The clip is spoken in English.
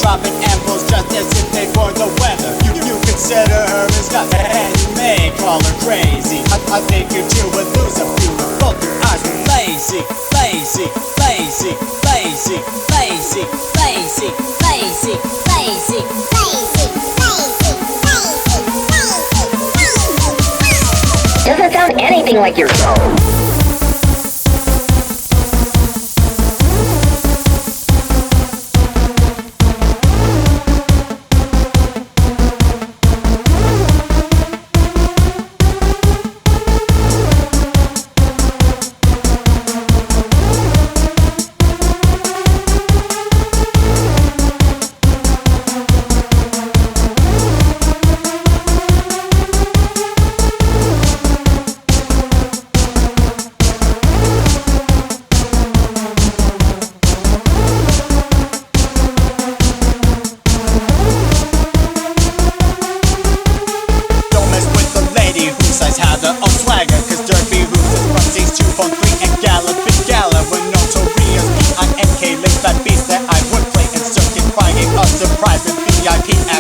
dropping apples just as if they were the weather. You consider her as nothing, and you may call her crazy. I think you two would lose a few if both your eyes were lazy, lazy, lazy, lazy, lazy, lazy, lazy, lazy, lazy, lazy. Doesn't sound anything like your phone. Had their own swagger, cause Derby Roosters, Rusty's 2-3 and Galloping Gala were notorious P-I-N-K, laid fat beats that I would play in circuit, crying a surprise with VIP